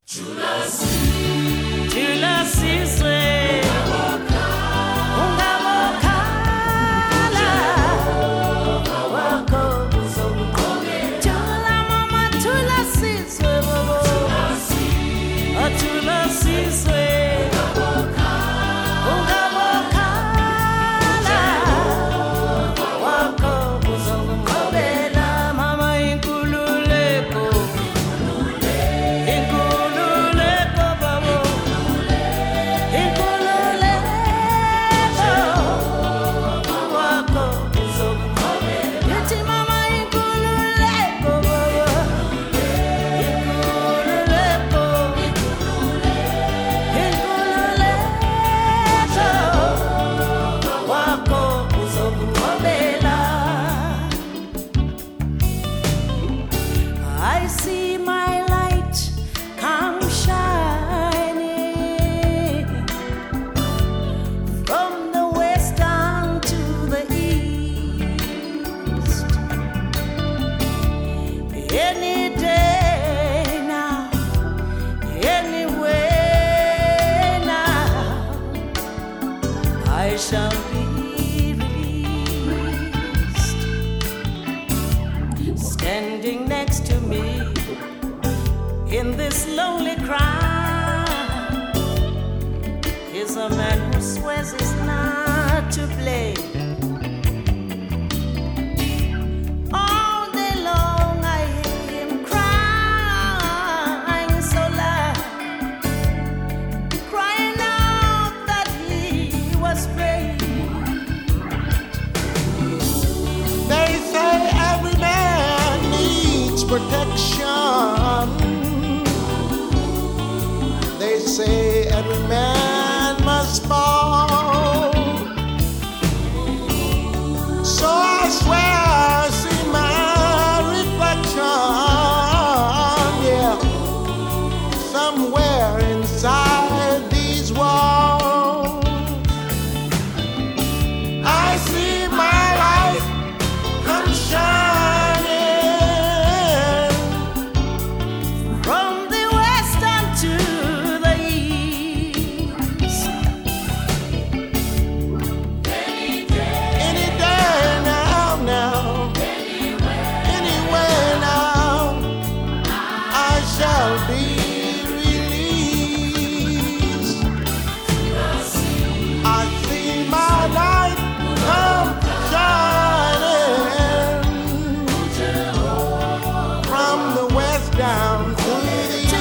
I see my light come shining from the west down to the east. Any day now, anyway now, I shall be standing next to me in this lonely crowd is a man who swears he's not to blame. All day long I hear him crying so loud, crying out that he was brave. They say every man needs protection. They say every man must fall. So I swear I see my reflection, yeah, somewhere inside these walls. I see my life come shining From the west unto the east. any day now, anywhere now, I shall be released. I see my light come shining from the west down to the east.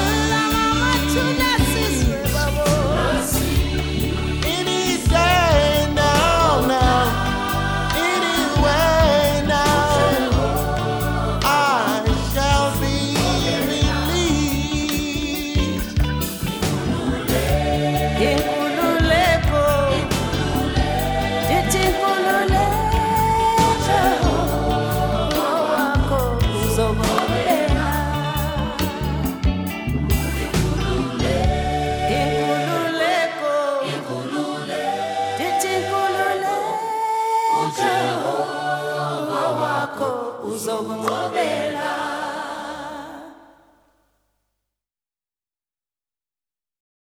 Any day now, anyway now, I shall be released. Inkululeko, dithi inkululeko, wakho uzobonela. Inkululeko, dithi inkululeko, wakho uzobonela.